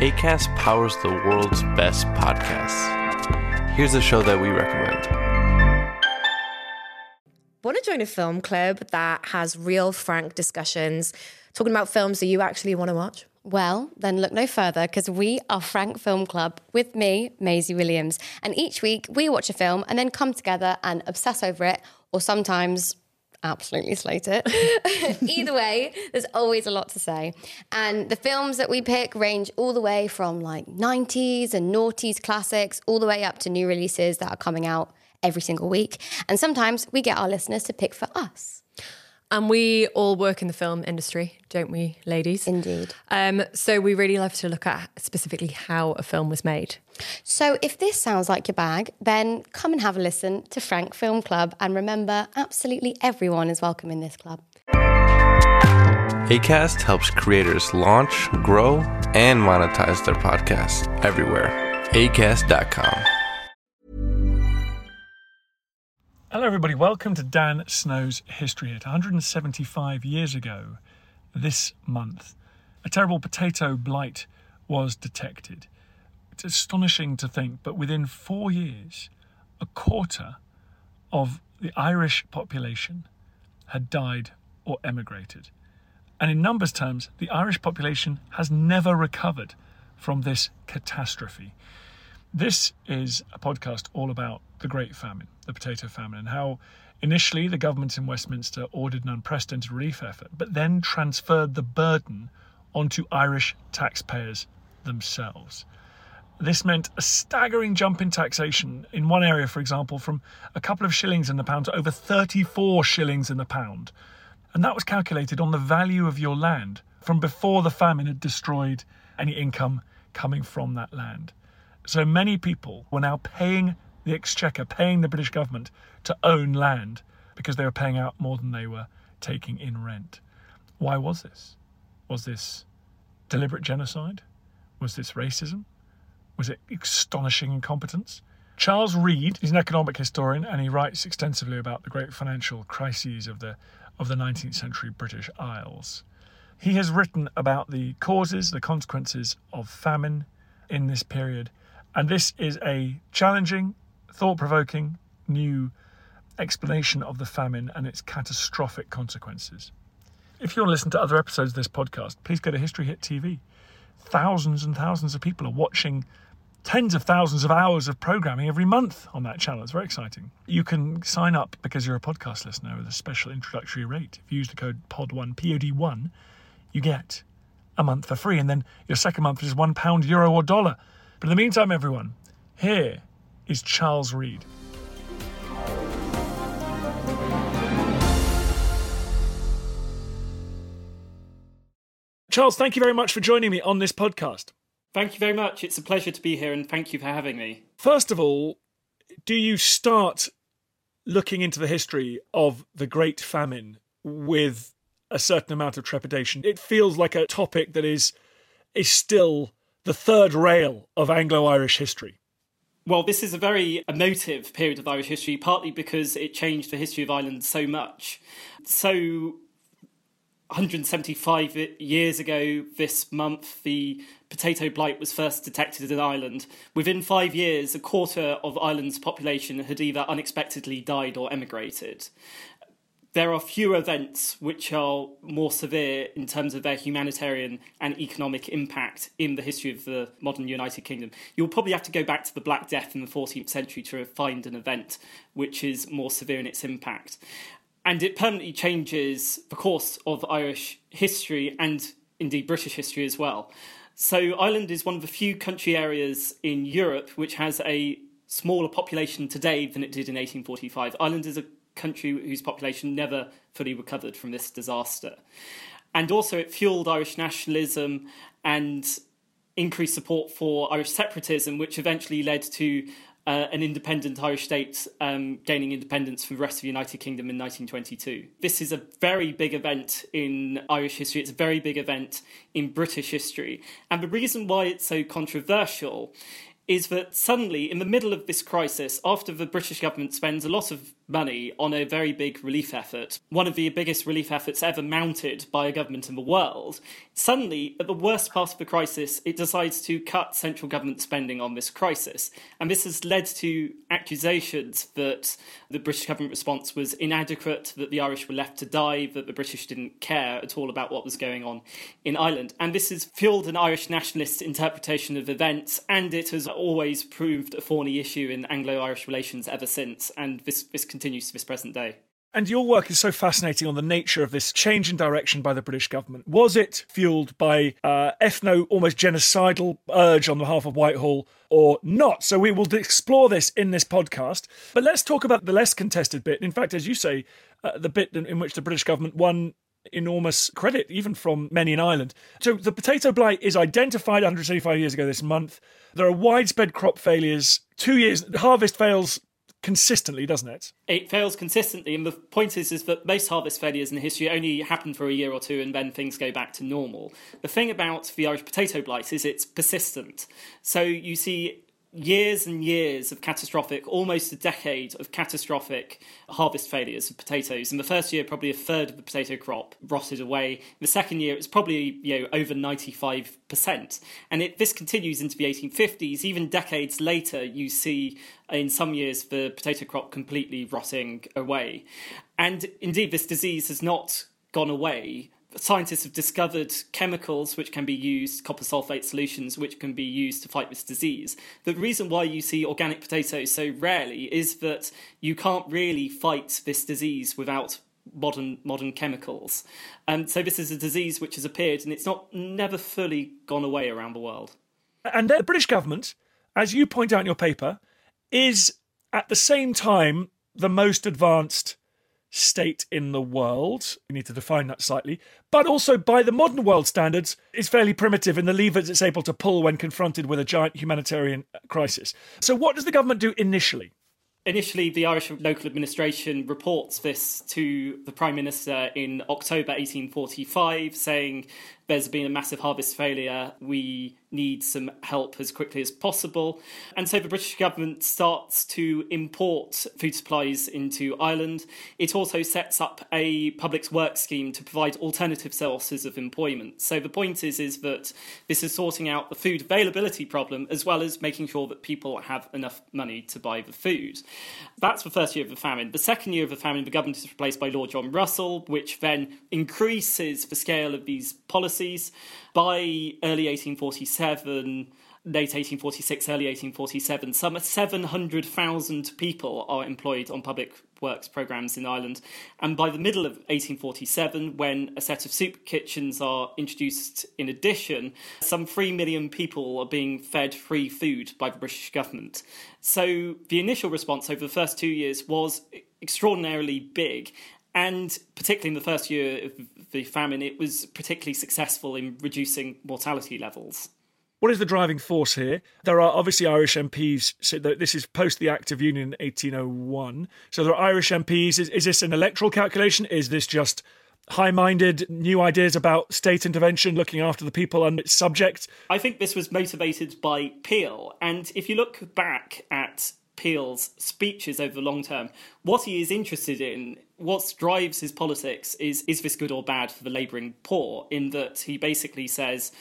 Acast powers the world's best podcasts. Here's a show that we recommend. Want to join a film club that has real, frank discussions, talking about films that you actually want to watch? Well, then look no further, because we are Frank Film Club with me, Maisie Williams. And each week we watch a film and then come together and obsess over it, or sometimes absolutely slate it. Either way, there's always a lot to say. And the films that we pick range all the way from like 90s and noughties classics, all the way up to new releases that are coming out every single week. And sometimes we get our listeners to pick for us. And we all work in the film industry, don't we, ladies? Indeed. So we really love to look at specifically how a film was made. So if this sounds like your bag, then come and have a listen to Frank Film Club. And remember, absolutely everyone is welcome in this club. Acast helps creators launch, grow, and monetize their podcasts everywhere. Acast.com. Hello everybody, welcome to Dan Snow's History Hit. 175 years ago this month, a terrible potato blight was detected. It's astonishing to think, but within 4 years, a quarter of the Irish population had died or emigrated. And in numbers terms, the Irish population has never recovered from this catastrophe. This is a podcast all about the Great Famine, the potato famine, and how initially the government in Westminster ordered an unprecedented relief effort, but then transferred the burden onto Irish taxpayers themselves. This meant a staggering jump in taxation in one area, for example, from a couple of shillings in the pound to over 34 shillings in the pound. And that was calculated on the value of your land from before the famine had destroyed any income coming from that land. So many people were now paying the Exchequer, paying the British government to own land because they were paying out more than they were taking in rent. Why was this? Was this deliberate genocide? Was this racism? Was it astonishing incompetence? Charles Reade is an economic historian, and he writes extensively about the great financial crises of the 19th century British Isles. He has written about the causes, the consequences of famine in this period, and this is a challenging, thought-provoking new explanation of the famine and its catastrophic consequences. If you want to listen to other episodes of this podcast, please go to History Hit TV. Thousands and thousands of people are watching tens of thousands of hours of programming every month on that channel. It's very exciting. You can sign up because you're a podcast listener with a special introductory rate. If you use the code POD1, P-O-D-1, you get a month for free, and then your second month is £1, euro or dollar. But in the meantime, everyone, here is Charles Reade. Charles, thank you very much for joining me on this podcast. Thank you very much. It's a pleasure to be here, and thank you for having me. First of all, do you start looking into the history of the Great Famine with a certain amount of trepidation? It feels like a topic that is still the third rail of Anglo-Irish history. Well, this is a very emotive period of Irish history, partly because it changed the history of Ireland so much. So 175 years ago this month, the potato blight was first detected in Ireland. Within 5 years, a quarter of Ireland's population had either unexpectedly died or emigrated. There are few events which are more severe in terms of their humanitarian and economic impact in the history of the modern United Kingdom. You'll probably have to go back to the Black Death in the 14th century to find an event which is more severe in its impact. And it permanently changes the course of Irish history and indeed British history as well. So Ireland is one of the few country areas in Europe which has a smaller population today than it did in 1845. Ireland is a country whose population never fully recovered from this disaster. And also it fueled Irish nationalism and increased support for Irish separatism, which eventually led to an independent Irish state gaining independence from the rest of the United Kingdom in 1922. This is a very big event in Irish history. It's a very big event in British history. And the reason why it's so controversial is that suddenly, in the middle of this crisis, after the British government spends a lot of money on a very big relief effort, one of the biggest relief efforts ever mounted by a government in the world. Suddenly, at the worst part of the crisis, it decides to cut central government spending on this crisis. And this has led to accusations that the British government response was inadequate, that the Irish were left to die, that the British didn't care at all about what was going on in Ireland. And this has fueled an Irish nationalist interpretation of events, and it has always proved a thorny issue in Anglo-Irish relations ever since. And this continues to this present day. And your work is so fascinating on the nature of this change in direction by the British government. Was it fueled by almost genocidal urge on behalf of Whitehall or not? So we will explore this in this podcast. But let's talk about the less contested bit. In fact, as you say, the bit in which the British government won enormous credit, even from many in Ireland. So the potato blight is identified 175 years ago this month. There are widespread crop failures. 2 years, harvest fails consistently, doesn't it? It fails consistently, and the point is that most harvest failures in history only happen for a year or two and then things go back to normal. The thing about the Irish potato blight is it's persistent. So you see years and years of catastrophic, almost a decade of catastrophic harvest failures of potatoes. In the first year, probably a third of the potato crop rotted away. In the second year, it was probably over 95%. And this continues into the 1850s. Even decades later, you see in some years the potato crop completely rotting away. And indeed, this disease has not gone away. Scientists have discovered chemicals which can be used, copper sulfate solutions, which can be used to fight this disease. The reason why you see organic potatoes so rarely is that you can't really fight this disease without modern chemicals. So this is a disease which has appeared and it's never fully gone away around the world. And the British government, as you point out in your paper, is at the same time the most advanced state in the world. We need to define that slightly. But also, by the modern world standards, is fairly primitive in the levers it's able to pull when confronted with a giant humanitarian crisis. So what does the government do initially? Initially, the Irish local administration reports this to the Prime Minister in October 1845, saying there's been a massive harvest failure, we need some help as quickly as possible. And so the British government starts to import food supplies into Ireland. It also sets up a public works scheme to provide alternative sources of employment. So the point is that this is sorting out the food availability problem as well as making sure that people have enough money to buy the food. That's the first year of the famine. The second year of the famine, the government is replaced by Lord John Russell, which then increases the scale of these policies. By early 1847, late 1846, early 1847, some 700,000 people are employed on public works programmes in Ireland. And by the middle of 1847, when a set of soup kitchens are introduced in addition, some 3 million people are being fed free food by the British government. So the initial response over the first 2 years was extraordinarily big. And particularly in the first year of the famine, it was particularly successful in reducing mortality levels. What is the driving force here? There are obviously Irish MPs. So this is post the Act of Union in 1801. So there are Irish MPs. Is this an electoral calculation? Is this just high-minded new ideas about state intervention, looking after the people and its subject? I think this was motivated by Peel. And if you look back at Peel's speeches over the long term, what he is interested in, what drives his politics is this good or bad for the labouring poor, in that he basically says,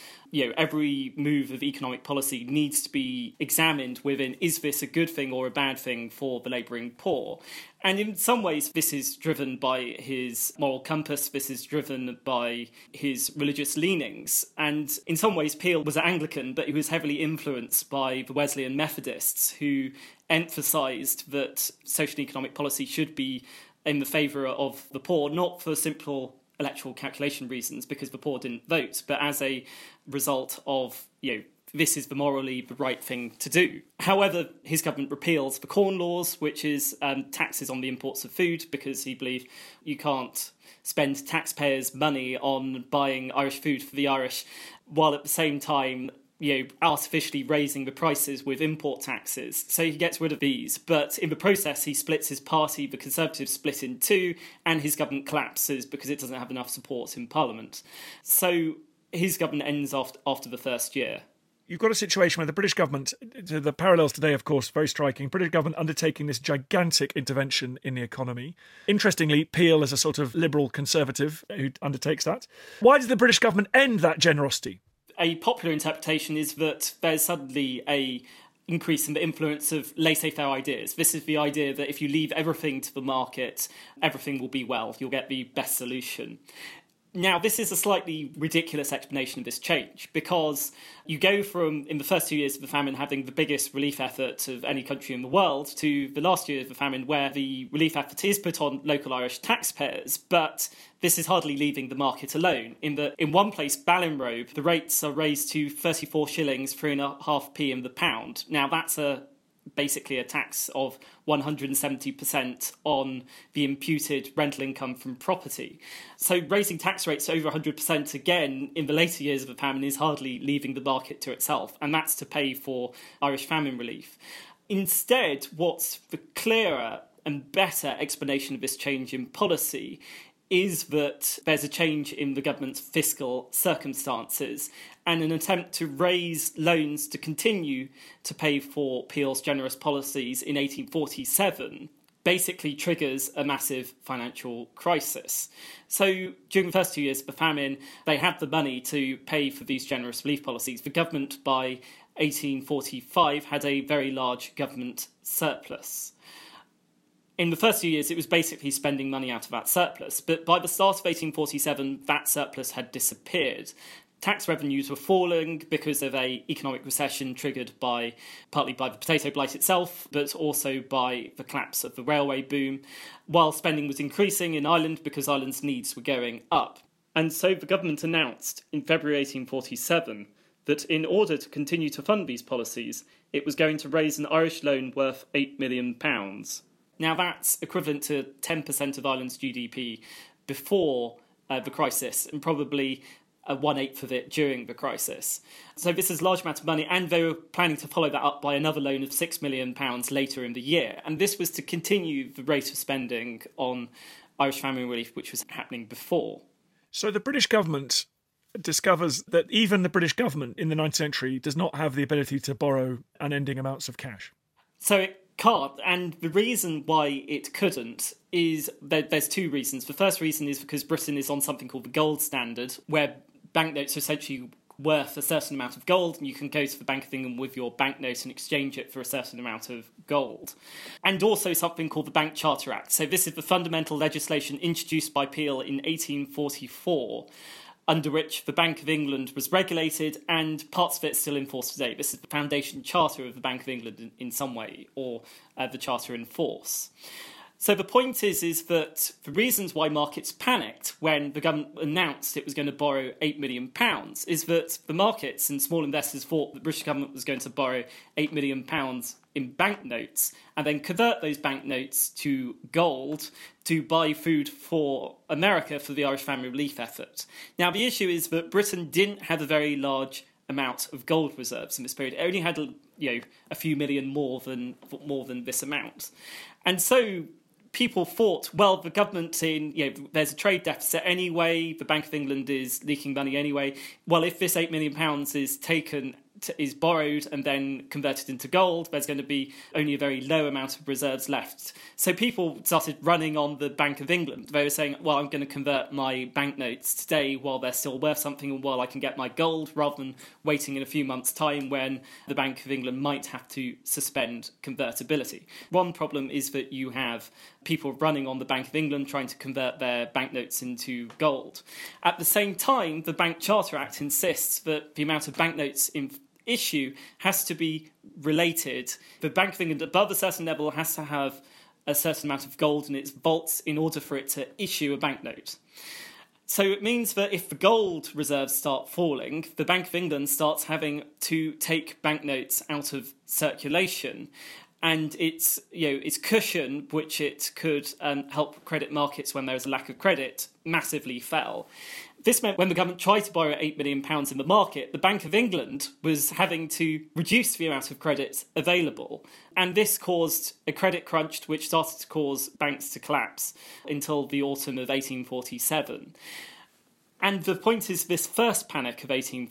every move of economic policy needs to be examined within, is this a good thing or a bad thing for the labouring poor? And in some ways, this is driven by his moral compass, this is driven by his religious leanings. And in some ways, Peel was Anglican, but he was heavily influenced by the Wesleyan Methodists, who emphasised that social and economic policy should be in the favour of the poor, not for simple electoral calculation reasons, because the poor didn't vote, but as a result of, this is morally the right thing to do. However, his government repeals the Corn Laws, which is taxes on the imports of food, because he believed you can't spend taxpayers' money on buying Irish food for the Irish, while at the same time artificially raising the prices with import taxes. So he gets rid of these. But in the process, he splits his party. The Conservatives split in two, and his government collapses because it doesn't have enough support in Parliament. So his government ends after the first year. you've got a situation where the British government, the parallels today, of course, very striking, British government undertaking this gigantic intervention in the economy. Interestingly, Peel is a sort of liberal conservative who undertakes that. Why did the British government end that generosity? A popular interpretation is that there's suddenly a increase in the influence of laissez-faire ideas. This is the idea that if you leave everything to the market, everything will be well. You'll get the best solution. Now, this is a slightly ridiculous explanation of this change, because you go from, in the first 2 years of the famine, having the biggest relief effort of any country in the world, to the last year of the famine, where the relief effort is put on local Irish taxpayers, but this is hardly leaving the market alone. In one place, Ballinrobe, the rates are raised to 34 shillings, 3.5p in the pound. Now, that's basically a tax of 170% on the imputed rental income from property. So raising tax rates over 100% again in the later years of the famine is hardly leaving the market to itself, and that's to pay for Irish famine relief. Instead, what's the clearer and better explanation of this change in policy is that there's a change in the government's fiscal circumstances and an attempt to raise loans to continue to pay for Peel's generous policies in 1847 basically triggers a massive financial crisis. So during the first 2 years of the famine, they had the money to pay for these generous relief policies. The government by 1845 had a very large government surplus. In the first few years, it was basically spending money out of that surplus. But by the start of 1847, that surplus had disappeared. Tax revenues were falling because of an economic recession triggered partly by the potato blight itself, but also by the collapse of the railway boom, while spending was increasing in Ireland because Ireland's needs were going up. And so the government announced in February 1847 that in order to continue to fund these policies, it was going to raise an Irish loan worth £8 million. Now, that's equivalent to 10% of Ireland's GDP before the crisis, and probably 1/8 of it during the crisis. So this is a large amount of money, and they were planning to follow that up by another loan of £6 million later in the year. And this was to continue the rate of spending on Irish famine relief, which was happening before. So the British government discovers that even the British government in the 19th century does not have the ability to borrow unending amounts of cash. So it can't, and the reason why it couldn't is there's two reasons. The first reason is because Britain is on something called the gold standard, where banknotes are essentially worth a certain amount of gold, and you can go to the Bank of England with your banknote and exchange it for a certain amount of gold. And also something called the Bank Charter Act. So this is the fundamental legislation introduced by Peel in 1844, under which the Bank of England was regulated, and parts of it still in force today. This is the foundation charter of the Bank of England in some way, or the charter in force. So the point is that the reasons why markets panicked when the government announced it was going to borrow £8 million is that the markets and small investors thought the British government was going to borrow £8 million in banknotes and then convert those banknotes to gold to buy food for America for the Irish famine relief effort. Now, the issue is that Britain didn't have a very large amount of gold reserves in this period. It only had a few million more than this amount. And so people thought, well, the government there's a trade deficit anyway, the Bank of England is leaking money anyway. Well, if this £8 million is borrowed and then converted into gold, there's going to be only a very low amount of reserves left. So people started running on the Bank of England. They were saying, well, I'm going to convert my banknotes today while they're still worth something and while I can get my gold, rather than waiting in a few months' time when the Bank of England might have to suspend convertibility. One problem is that you have people running on the Bank of England trying to convert their banknotes into gold. At the same time, the Bank Charter Act insists that the amount of banknotes in issue has to be related. The Bank of England, above a certain level, has to have a certain amount of gold in its vaults in order for it to issue a banknote. So it means that if the gold reserves start falling, the Bank of England starts having to take banknotes out of circulation, and its cushion, which it could help credit markets when there is a lack of credit, massively fell. This meant when the government tried to borrow £8 million in the market, the Bank of England was having to reduce the amount of credit available. And this caused a credit crunch, which started to cause banks to collapse until the autumn of 1847. And the point is, this first panic of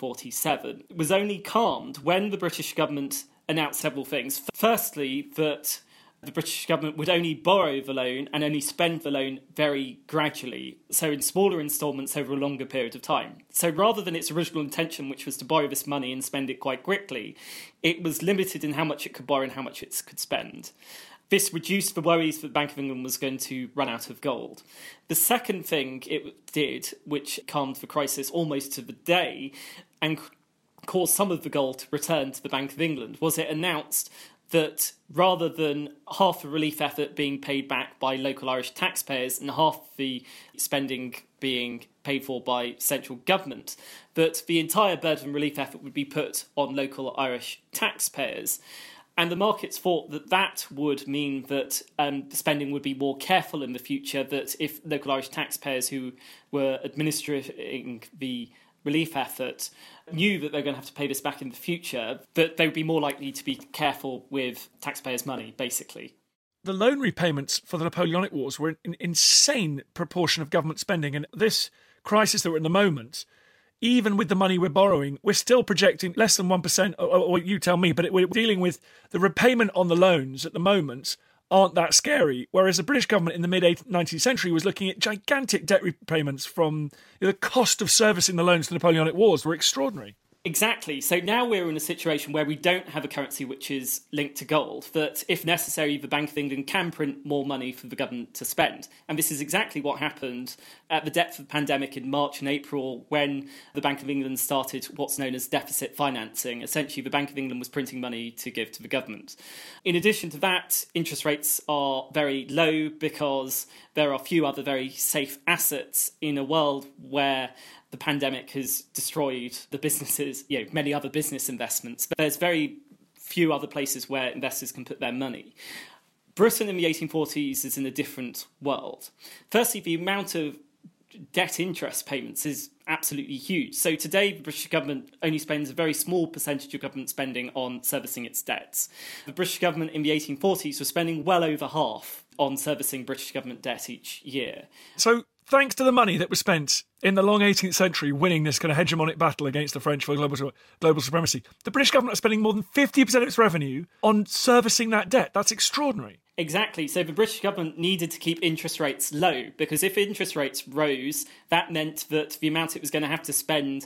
1847 was only calmed when the British government announced several things. Firstly, that the British government would only borrow the loan and only spend the loan very gradually, so in smaller instalments over a longer period of time. So rather than its original intention, which was to borrow this money and spend it quite quickly, it was limited in how much it could borrow and how much it could spend. This reduced the worries that the Bank of England was going to run out of gold. The second thing it did, which calmed the crisis almost to the day and caused some of the gold to return to the Bank of England, was it announced that rather than half the relief effort being paid back by local Irish taxpayers and half the spending being paid for by central government, that the entire burden relief effort would be put on local Irish taxpayers. And the markets thought that that would mean that spending would be more careful in the future, that if local Irish taxpayers who were administering the relief effort knew that they're going to have to pay this back in the future, that they would be more likely to be careful with taxpayers' money, basically. The loan repayments for the Napoleonic Wars were an insane proportion of government spending, and this crisis that we're in the moment, even with the money we're borrowing, we're still projecting less than 1%, or you tell me, but we're dealing with the repayment on the loans at the moment aren't that scary, whereas the British government in the mid-19th century was looking at gigantic debt repayments from the cost of servicing the loans to the Napoleonic Wars were extraordinary. Exactly. So now we're in a situation where we don't have a currency which is linked to gold, that if necessary, the Bank of England can print more money for the government to spend. And this is exactly what happened at the depth of the pandemic in March and April, when the Bank of England started what's known as deficit financing. Essentially, the Bank of England was printing money to give to the government. In addition to that, interest rates are very low because there are few other very safe assets in a world where the pandemic has destroyed the businesses, many other business investments. But there's very few other places where investors can put their money. Britain in the 1840s is in a different world. Firstly, the amount of debt interest payments is absolutely huge. So today, the British government only spends a very small percentage of government spending on servicing its debts. The British government in the 1840s was spending well over half on servicing British government debt each year. So thanks to the money that was spent in the long 18th century winning this kind of hegemonic battle against the French for global supremacy, the British government is spending more than 50% of its revenue on servicing that debt. That's extraordinary. Exactly. So the British government needed to keep interest rates low, because if interest rates rose, that meant that the amount it was going to have to spend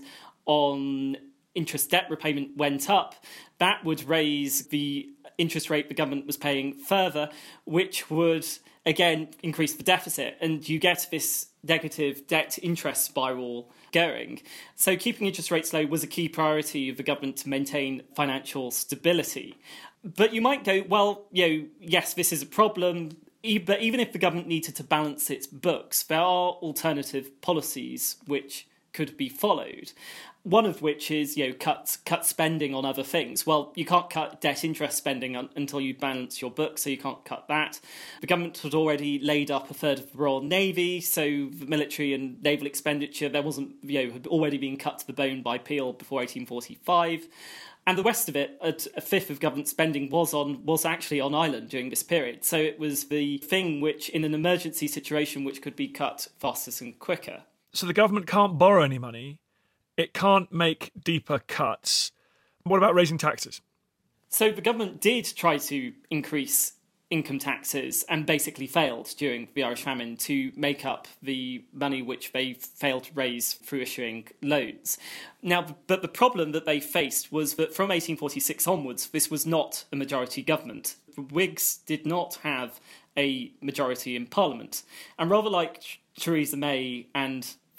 on interest debt repayment went up. That would raise the interest rate the government was paying further, which would again increase the deficit, and you get this negative debt interest spiral going. So keeping interest rates low was a key priority of the government to maintain financial stability. But you might go, well, yes, this is a problem, but even if the government needed to balance its books, there are alternative policies which could be followed. One of which is, cut spending on other things. Well, you can't cut debt interest spending until you balance your books, so you can't cut that. The government had already laid up a third of the Royal Navy, so the military and naval expenditure had already been cut to the bone by Peel before 1845. And the rest of it, a fifth of government spending was actually on Ireland during this period. So it was the thing which, in an emergency situation, which could be cut fastest and quicker. So the government can't borrow any money. It can't make deeper cuts. What about raising taxes? So the government did try to increase income taxes and basically failed during the Irish famine to make up the money which they failed to raise through issuing loans. Now, but the problem that they faced was that from 1846 onwards, this was not a majority government. The Whigs did not have a majority in Parliament. And rather like Theresa May and the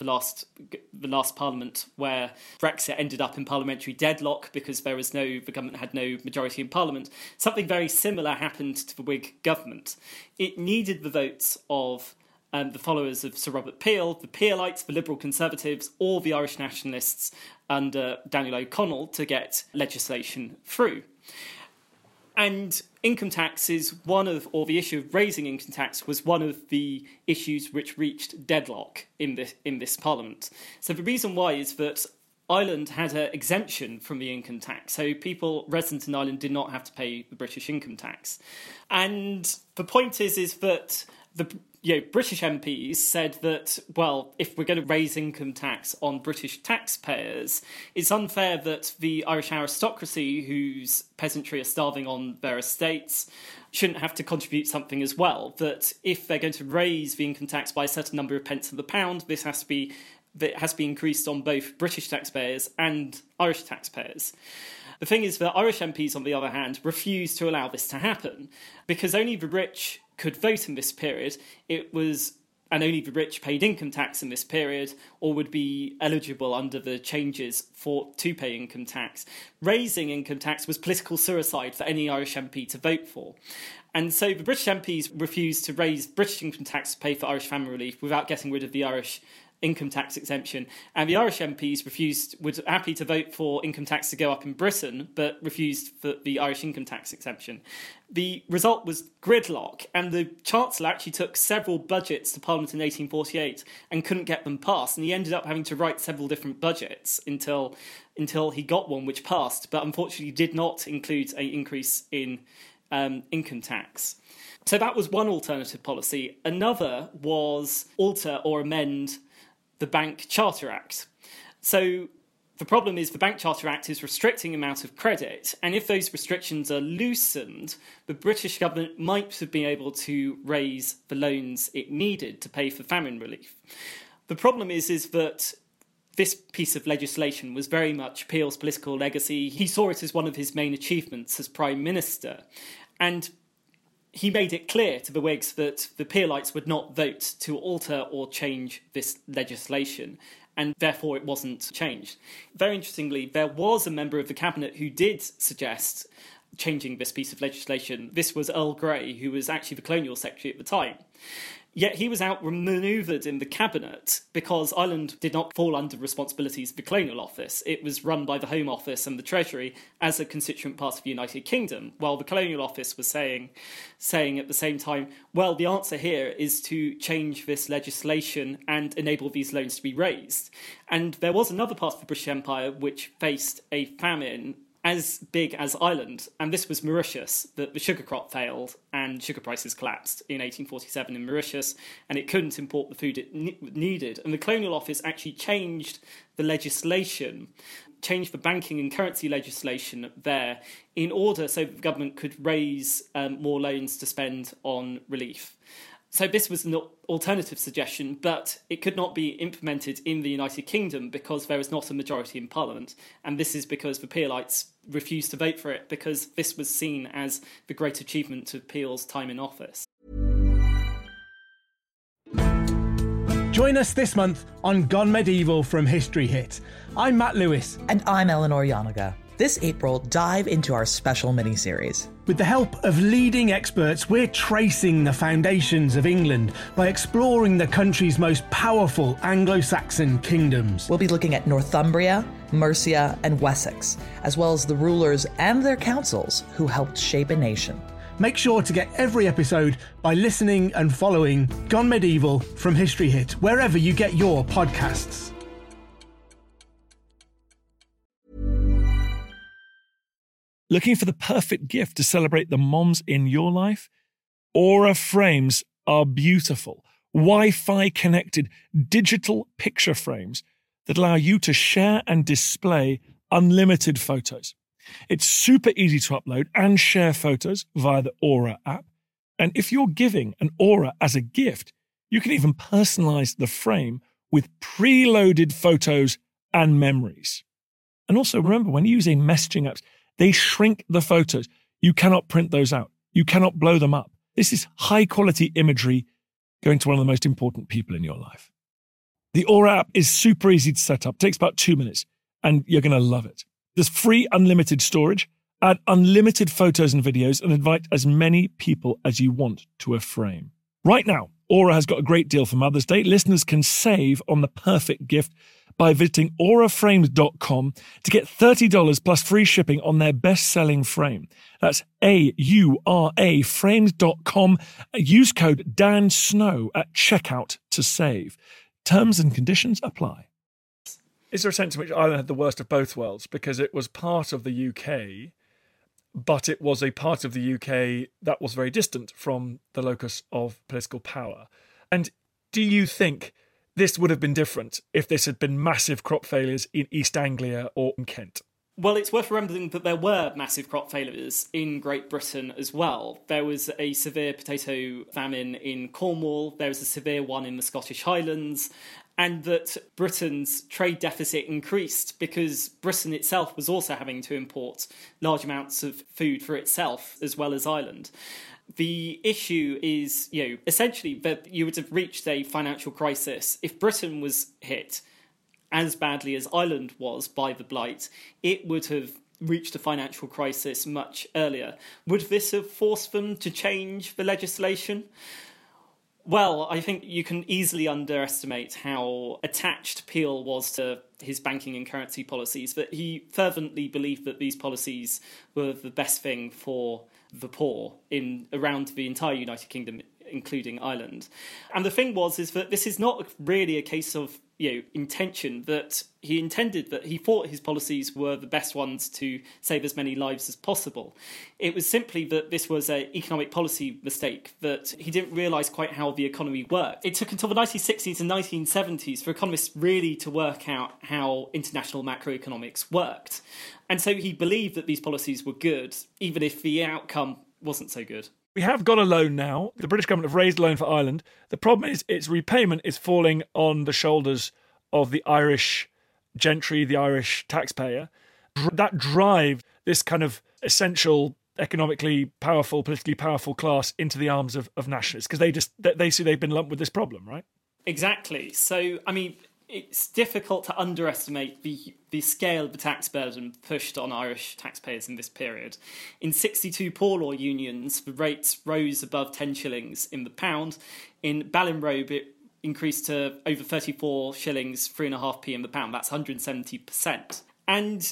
last Parliament, where Brexit ended up in parliamentary deadlock because the government had no majority in Parliament, something very similar happened to the Whig government. It needed the votes of the followers of Sir Robert Peel, the Peelites, the Liberal Conservatives, or the Irish nationalists under Daniel O'Connell to get legislation through. And income tax is the issue of raising income tax was one of the issues which reached deadlock in this Parliament. So the reason why is that Ireland had an exemption from the income tax, so people resident in Ireland did not have to pay the British income tax. And the point is that the British MPs said that, well, if we're going to raise income tax on British taxpayers, it's unfair that the Irish aristocracy, whose peasantry are starving on their estates, shouldn't have to contribute something as well. That if they're going to raise the income tax by a certain number of pence of the pound, this has to be increased on both British taxpayers and Irish taxpayers. The thing is that Irish MPs, on the other hand, refused to allow this to happen because only the rich could vote in this period. And only the rich paid income tax in this period or would be eligible under the changes to pay income tax. Raising income tax was political suicide for any Irish MP to vote for. And so the British MPs refused to raise British income tax to pay for Irish famine relief without getting rid of the Irish income tax exemption, and the Irish MPs were happy to vote for income tax to go up in Britain, but refused for the Irish income tax exemption. The result was gridlock, and the Chancellor actually took several budgets to Parliament in 1848 and couldn't get them passed, and he ended up having to write several different budgets until he got one which passed, but unfortunately did not include an increase in income tax. So that was one alternative policy. Another was alter or amend the Bank Charter Act. So the problem is the Bank Charter Act is restricting the amount of credit, and if those restrictions are loosened, the British government might have been able to raise the loans it needed to pay for famine relief. The problem is that this piece of legislation was very much Peel's political legacy. He saw it as one of his main achievements as Prime Minister, and he made it clear to the Whigs that the Peelites would not vote to alter or change this legislation, and therefore it wasn't changed. Very interestingly, there was a member of the Cabinet who did suggest changing this piece of legislation. This was Earl Grey, who was actually the Colonial Secretary at the time. Yet he was outmanoeuvred in the Cabinet because Ireland did not fall under responsibilities of the Colonial Office. It was run by the Home Office and the Treasury as a constituent part of the United Kingdom, while the Colonial Office was saying at the same time, well, the answer here is to change this legislation and enable these loans to be raised. And there was another part of the British Empire which faced a famine as big as Ireland, and this was Mauritius, that the sugar crop failed and sugar prices collapsed in 1847 in Mauritius, and it couldn't import the food it needed. And the Colonial Office actually changed the legislation, changed the banking and currency legislation there in order so that the government could raise more loans to spend on relief. So this was an alternative suggestion, but it could not be implemented in the United Kingdom because there was not a majority in Parliament. And this is because the Peelites refused to vote for it because this was seen as the great achievement of Peel's time in office. Join us this month on Gone Medieval from History Hit. I'm Matt Lewis. And I'm Eleanor Yanaga. This April, dive into our special mini-series. With the help of leading experts, we're tracing the foundations of England by exploring the country's most powerful Anglo-Saxon kingdoms. We'll be looking at Northumbria, Mercia, and Wessex, as well as the rulers and their councils who helped shape a nation. Make sure to get every episode by listening and following Gone Medieval from History Hit, wherever you get your podcasts. Looking for the perfect gift to celebrate the moms in your life? Aura frames are beautiful, Wi-Fi connected digital picture frames that allow you to share and display unlimited photos. It's super easy to upload and share photos via the Aura app. And if you're giving an Aura as a gift, you can even personalize the frame with preloaded photos and memories. And also remember, when using messaging apps, they shrink the photos. You cannot print those out. You cannot blow them up. This is high quality imagery going to one of the most important people in your life. The Aura app is super easy to set up. It takes about 2 minutes and you're going to love it. There's free unlimited storage, add unlimited photos and videos, and invite as many people as you want to a frame. Right now, Aura has got a great deal for Mother's Day. Listeners can save on the perfect gift by visiting auraframes.com to get $30 plus free shipping on their best-selling frame. That's AURA frames.com. Use code DANSNOW at checkout to save. Terms and conditions apply. Is there a sense in which Ireland had the worst of both worlds because it was part of the UK, but it was a part of the UK that was very distant from the locus of political power. And do you think this would have been different if this had been massive crop failures in East Anglia or in Kent? Well, it's worth remembering that there were massive crop failures in Great Britain as well. There was a severe potato famine in Cornwall, there was a severe one in the Scottish Highlands, and that Britain's trade deficit increased because Britain itself was also having to import large amounts of food for itself as well as Ireland. The issue is, essentially that you would have reached a financial crisis if Britain was hit as badly as Ireland was by the blight. It would have reached a financial crisis much earlier. Would this have forced them to change the legislation? Well, I think you can easily underestimate how attached Peel was to his banking and currency policies, that he fervently believed that these policies were the best thing for the poor around the entire United Kingdom, including Ireland. And the thing is that this is not really a case of intention, that he thought his policies were the best ones to save as many lives as possible. It was simply that this was an economic policy mistake, that he didn't realise quite how the economy worked. It took until the 1960s and 1970s for economists really to work out how international macroeconomics worked. And so he believed that these policies were good, even if the outcome wasn't so good. We have got a loan now. The British government have raised a loan for Ireland. The problem is its repayment is falling on the shoulders of the Irish gentry, the Irish taxpayer. That drives this kind of essential, economically powerful, politically powerful class into the arms of nationalists, because they see they've been lumped with this problem, right? Exactly. So, it's difficult to underestimate the scale of the tax burden pushed on Irish taxpayers in this period. In 62 poor law unions, the rates rose above 10 shillings in the pound. In Ballinrobe, it increased to over 34 shillings, 3.5p in the pound. That's 170%. And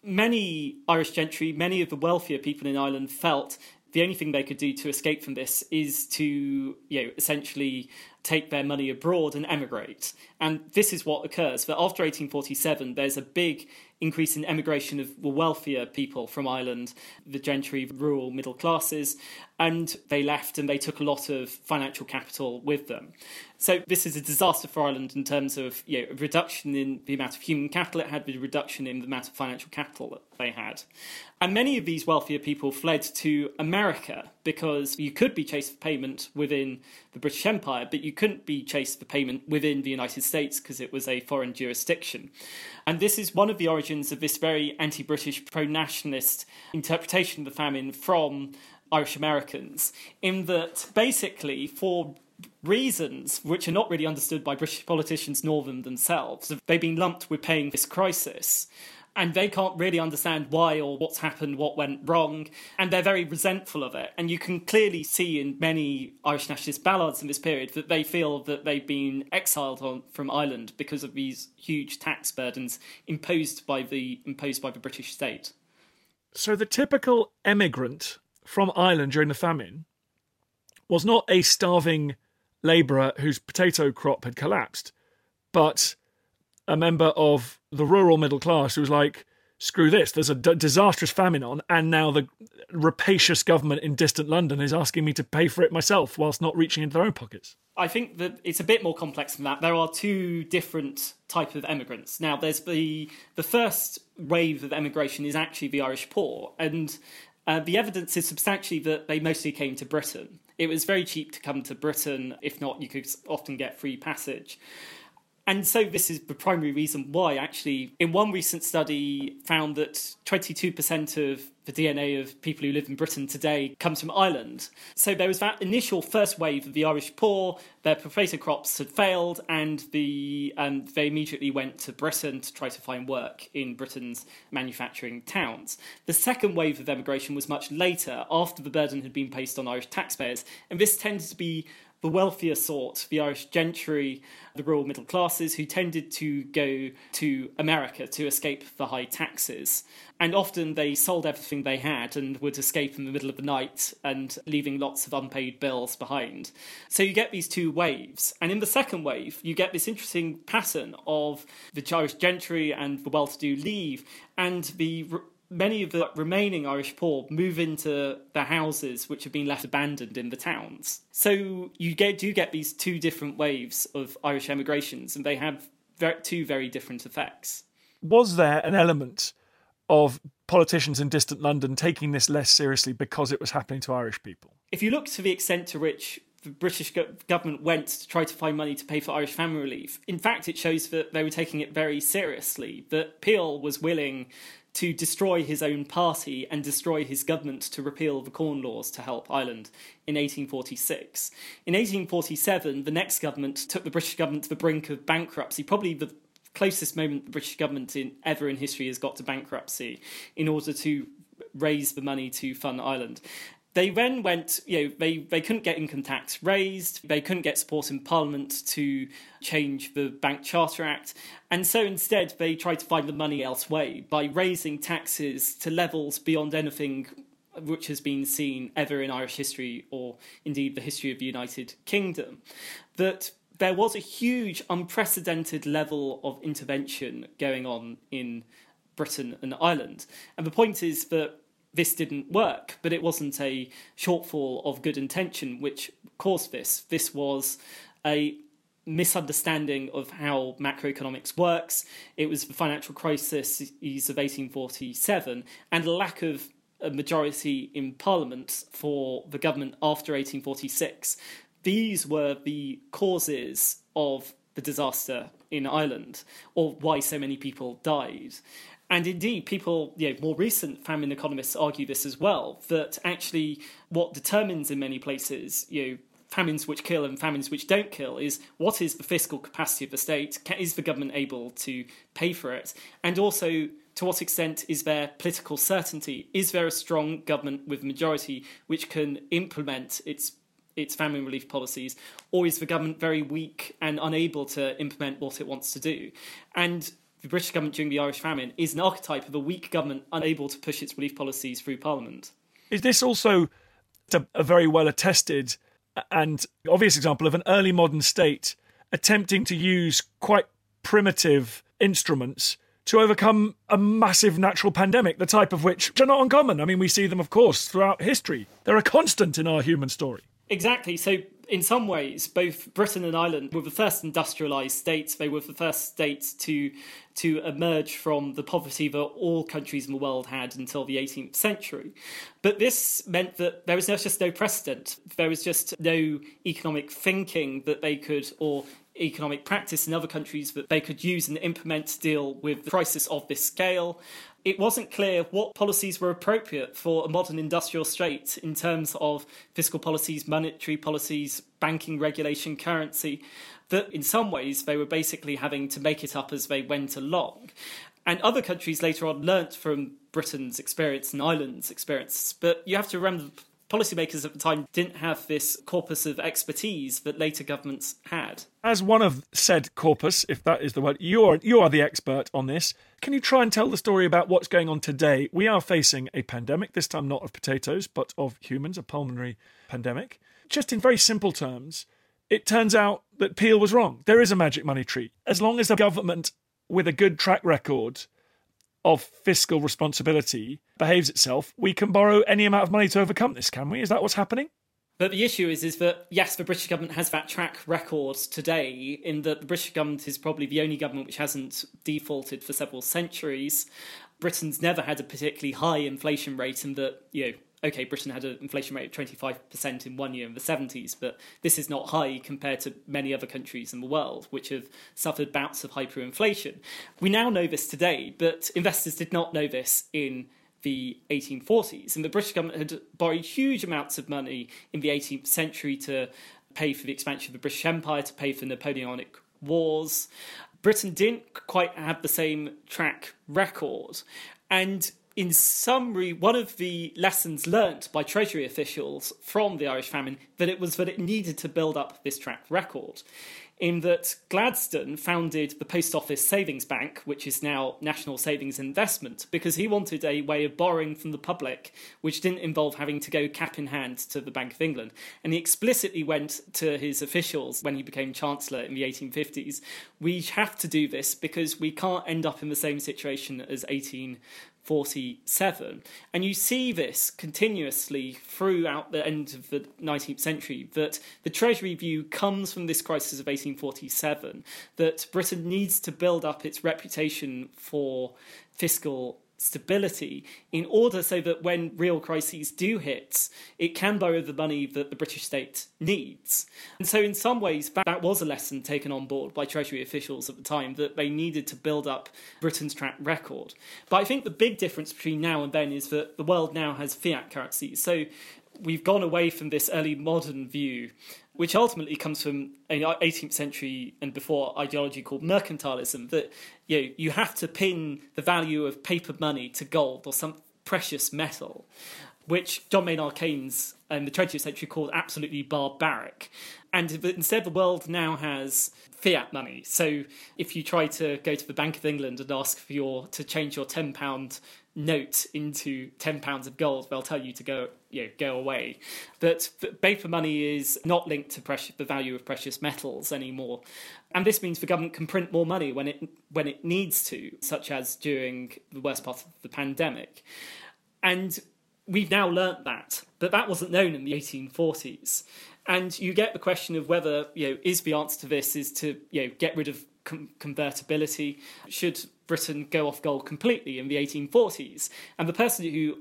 many Irish gentry, many of the wealthier people in Ireland felt the only thing they could do to escape from this is to, essentially take their money abroad and emigrate. And this is what occurs. That after 1847, there's a big increase in emigration of the wealthier people from Ireland, the gentry, rural middle classes, and they left and they took a lot of financial capital with them. So this is a disaster for Ireland in terms of a reduction in the amount of human capital it had, a reduction in the amount of financial capital that they had. And many of these wealthier people fled to America because you could be chased for payment within the British Empire, but you couldn't be chased for payment within the United States because it was a foreign jurisdiction. And this is one of the origins of this very anti-British, pro-nationalist interpretation of the famine from Irish Americans, in that basically for reasons which are not really understood by British politicians nor them themselves, they've been lumped with paying this crisis. And they can't really understand why or what's happened, what went wrong, and they're very resentful of it. And you can clearly see in many Irish nationalist ballads in this period that they feel that they've been exiled from Ireland because of these huge tax burdens imposed by the British state. So the typical emigrant from Ireland during the famine was not a starving labourer whose potato crop had collapsed, but a member of the rural middle class who was like, screw this, there's a disastrous famine on, and now the rapacious government in distant London is asking me to pay for it myself whilst not reaching into their own pockets. I think that it's a bit more complex than that. There are two different types of emigrants. Now, there's the first wave of emigration is actually the Irish poor, and the evidence is substantially that they mostly came to Britain. It was very cheap to come to Britain. If not, you could often get free passage. And so this is the primary reason why, actually, in one recent study found that 22% of the DNA of people who live in Britain today comes from Ireland. So there was that initial first wave of the Irish poor, their potato crops had failed, and they immediately went to Britain to try to find work in Britain's manufacturing towns. The second wave of emigration was much later, after the burden had been placed on Irish taxpayers, and this tended to be the wealthier sort, the Irish gentry, the rural middle classes, who tended to go to America to escape the high taxes. And often they sold everything they had and would escape in the middle of the night and leaving lots of unpaid bills behind. So you get these two waves. And in the second wave, you get this interesting pattern of the Irish gentry and the well-to-do leave, and the many of the remaining Irish poor move into the houses which have been left abandoned in the towns. So you do get these two different waves of Irish emigrations, and they have two very different effects. Was there an element of politicians in distant London taking this less seriously because it was happening to Irish people? If you look to the extent to which the British government went to try to find money to pay for Irish famine relief, in fact, it shows that they were taking it very seriously, that Peel was willing to destroy his own party and destroy his government to repeal the Corn Laws to help Ireland in 1846. In 1847, the next government took the British government to the brink of bankruptcy, probably the closest moment the British government ever in history has got to bankruptcy, in order to raise the money to fund Ireland. They then went, they couldn't get income tax raised, they couldn't get support in Parliament to change the Bank Charter Act, and so instead they tried to find the money elsewhere by raising taxes to levels beyond anything which has been seen ever in Irish history, or indeed the history of the United Kingdom. That there was a huge, unprecedented level of intervention going on in Britain and Ireland. And the point is that this didn't work, but it wasn't a shortfall of good intention which caused this. This was a misunderstanding of how macroeconomics works. It was the financial crisis of 1847 and a lack of a majority in Parliament for the government after 1846. These were the causes of the disaster in Ireland, or why so many people died. And indeed, people, more recent famine economists argue this as well, that actually what determines in many places, famines which kill and famines which don't kill is what is the fiscal capacity of the state? Is the government able to pay for it? And also, to what extent is there political certainty? Is there a strong government with majority which can implement its famine relief policies, or is the government very weak and unable to implement what it wants to do? And the British government during the Irish famine is an archetype of a weak government unable to push its relief policies through Parliament. Is this also a very well attested and obvious example of an early modern state attempting to use quite primitive instruments to overcome a massive natural pandemic, the type of which are not uncommon? I mean, we see them, of course, throughout history. They're a constant in our human story. Exactly. So in some ways, both Britain and Ireland were the first industrialised states. They were the first states to emerge from the poverty that all countries in the world had until the 18th century. But this meant that there was just no precedent. There was just no economic thinking that they could, or economic practice in other countries that they could use and implement to deal with the crisis of this scale. It wasn't clear what policies were appropriate for a modern industrial state in terms of fiscal policies, monetary policies, banking regulation, currency, that in some ways they were basically having to make it up as they went along. And other countries later on learnt from Britain's experience and Ireland's experience. But you have to remember, policymakers at the time didn't have this corpus of expertise that later governments had. As one of said corpus, if that is the word, you are the expert on this. Can you try and tell the story about what's going on today? We are facing a pandemic, this time not of potatoes, but of humans, a pulmonary pandemic. Just in very simple terms, it turns out that Peel was wrong. There is a magic money tree. As long as a government with a good track record of fiscal responsibility behaves itself, we can borrow any amount of money to overcome this, can we? Is that what's happening? But the issue is that, yes, the British government has that track record today, in that the British government is probably the only government which hasn't defaulted for several centuries. Britain's never had a particularly high inflation rate, in that, Britain had an inflation rate of 25% in 1 year in the 70s, but this is not high compared to many other countries in the world, which have suffered bouts of hyperinflation. We now know this today, but investors did not know this in the 1840s. And the British government had borrowed huge amounts of money in the 18th century to pay for the expansion of the British Empire, to pay for Napoleonic Wars. Britain didn't quite have the same track record. And in summary, one of the lessons learnt by Treasury officials from the Irish famine that it needed to build up this track record, in that Gladstone founded the Post Office Savings Bank, which is now National Savings Investment, because he wanted a way of borrowing from the public which didn't involve having to go cap in hand to the Bank of England. And he explicitly went to his officials when he became Chancellor in the 1850s, we have to do this because we can't end up in the same situation as 1840. 1847. And you see this continuously throughout the end of the 19th century, that the Treasury view comes from this crisis of 1847, that Britain needs to build up its reputation for fiscal stability in order so that when real crises do hit, it can borrow the money that the British state needs. And so in some ways, that was a lesson taken on board by Treasury officials at the time, that they needed to build up Britain's track record. But I think the big difference between now and then is that the world now has fiat currencies. So we've gone away from this early modern view, which ultimately comes from an 18th century and before ideology called mercantilism, that you have to pin the value of paper money to gold or some precious metal, which John Maynard Keynes in the 20th century called absolutely barbaric. And instead, the world now has fiat money. So if you try to go to the Bank of England and ask to change your £10 note into £10 of gold, they'll tell you to go away. But paper money is not linked to the value of precious metals anymore. And this means the government can print more money when it needs to, such as during the worst part of the pandemic. And we've now learnt that, but that wasn't known in the 1840s. And you get the question of whether, is the answer to this is to, get rid of convertibility? Should Britain go off gold completely in the 1840s? And the person who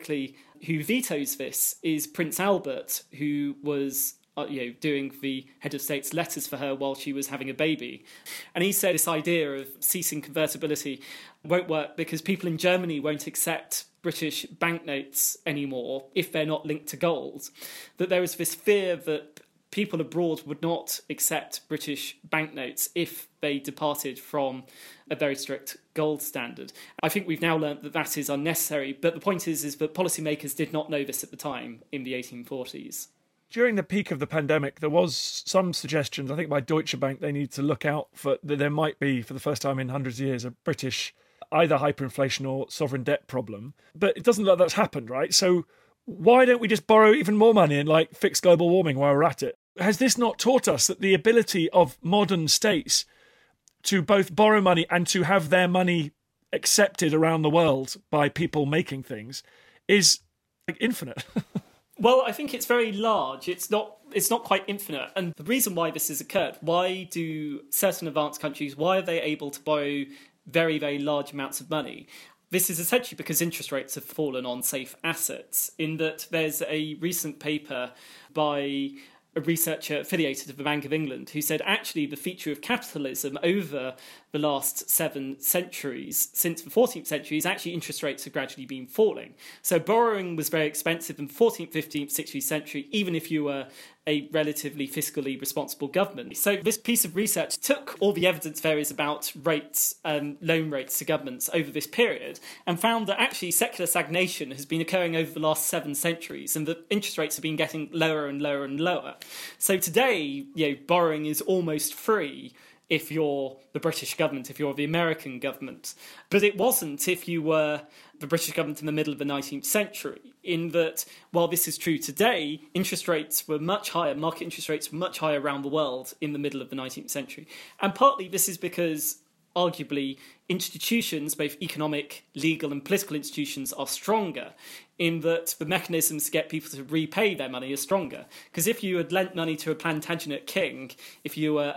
vetoes this is Prince Albert, who was doing the head of state's letters for her while she was having a baby. And he said this idea of ceasing convertibility won't work because people in Germany won't accept British banknotes anymore if they're not linked to gold. That there was this fear that people abroad would not accept British banknotes if they departed from a very strict gold standard. I think we've now learnt that that is unnecessary, but the point is that policymakers did not know this at the time in the 1840s. During the peak of the pandemic, there was some suggestions, I think by Deutsche Bank, they need to look out for that there might be, for the first time in hundreds of years, a British either hyperinflation or sovereign debt problem. But it doesn't look like that's happened, right? So why don't we just borrow even more money and fix global warming while we're at it? Has this not taught us that the ability of modern states to both borrow money and to have their money accepted around the world by people making things is infinite? Well, I think it's very large. It's not quite infinite. And the reason why this has occurred, why do certain advanced countries, why are they able to borrow very, very large amounts of money? This is essentially because interest rates have fallen on safe assets, in that there's a recent paper by a researcher affiliated with the Bank of England who said actually the feature of capitalism over the last 7 centuries, since the 14th century, is actually interest rates have gradually been falling. So borrowing was very expensive in the 14th, 15th, 16th century, even if you were a relatively fiscally responsible government. So this piece of research took all the evidence there is about rates, loan rates to governments over this period, and found that actually secular stagnation has been occurring over the last 7 centuries, and that interest rates have been getting lower and lower and lower. So today, borrowing is almost free if you're the British government, if you're the American government. But it wasn't if you were the British government in the middle of the 19th century, in that while this is true today, interest rates were much higher, market interest rates were much higher around the world in the middle of the 19th century. And partly this is because arguably institutions, both economic, legal and political institutions, are stronger, in that the mechanisms to get people to repay their money are stronger. Because if you had lent money to a Plantagenet king, if you were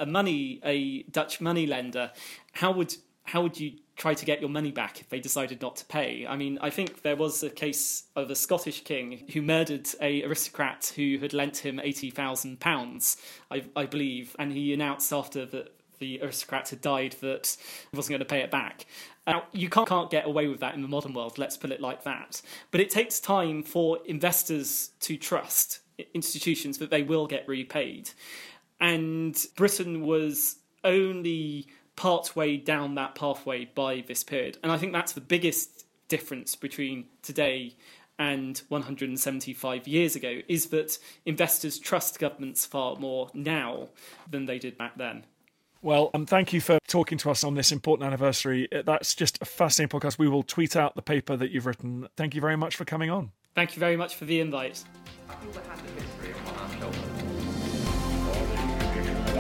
a Dutch money lender, how would you try to get your money back if they decided not to pay? I mean, I think there was a case of a Scottish king who murdered an aristocrat who had lent him £80,000, I believe, and he announced after the aristocrat had died that he wasn't going to pay it back. Now, you can't get away with that in the modern world, let's put it like that. But it takes time for investors to trust institutions that they will get repaid. And Britain was only partway down that pathway by this period. And I think that's the biggest difference between today and 175 years ago, is that investors trust governments far more now than they did back then. Well, thank you for talking to us on this important anniversary. That's just a fascinating podcast. We will tweet out the paper that you've written. Thank you very much for coming on. Thank you very much for the invite.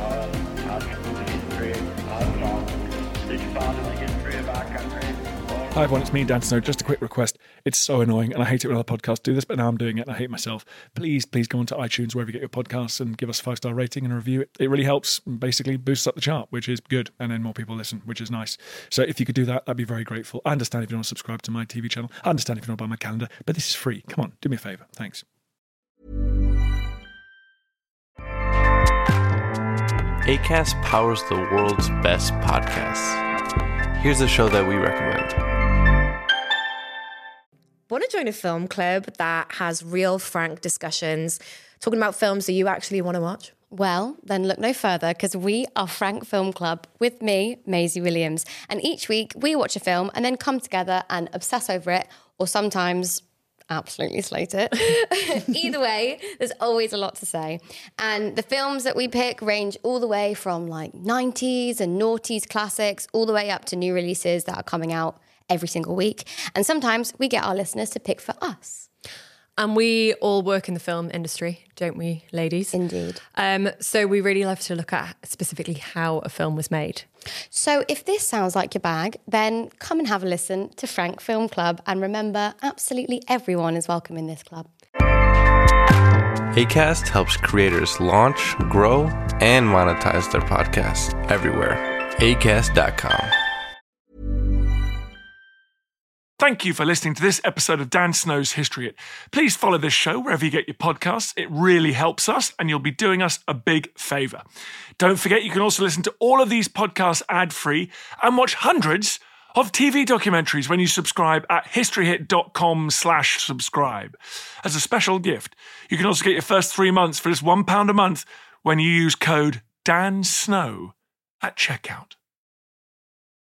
History of our country. Hi everyone, it's me, Dan Snow. Just a quick request. It's so annoying and I hate it when other podcasts do this, but now I'm doing it and I hate myself. Please go onto iTunes, wherever you get your podcasts, and give us a 5-star rating and a review. It really helps, basically boosts up the chart, which is good, and then more people listen, which is nice. So if you could do that, I'd be very grateful. I understand if you don't want to subscribe to my TV channel. I understand if you don't buy my calendar, but this is free. Come on, do me a favour. Thanks. Acast powers the world's best podcasts. Here's a show that we recommend. Want to join a film club that has real frank discussions, talking about films that you actually want to watch? Well, then look no further, because we are Frank Film Club with me, Maisie Williams. And each week we watch a film and then come together and obsess over it, or sometimes absolutely slate it. Either way, there's always a lot to say. And the films that we pick range all the way from like 90s and noughties classics, all the way up to new releases that are coming out every single week. And sometimes we get our listeners to pick for us. And we all work in the film industry, don't we, ladies? Indeed. So we really love to look at specifically how a film was made. So if this sounds like your bag, then come and have a listen to Frank Film Club. And remember, absolutely everyone is welcome in this club. Acast helps creators launch, grow, and monetize their podcasts everywhere. Acast.com. Thank you for listening to this episode of Dan Snow's History Hit. Please follow this show wherever you get your podcasts. It really helps us and you'll be doing us a big favour. Don't forget you can also listen to all of these podcasts ad-free and watch hundreds of TV documentaries when you subscribe at historyhit.com/subscribe. As a special gift, you can also get your first 3 months for just £1 a month when you use code DANSNOW at checkout.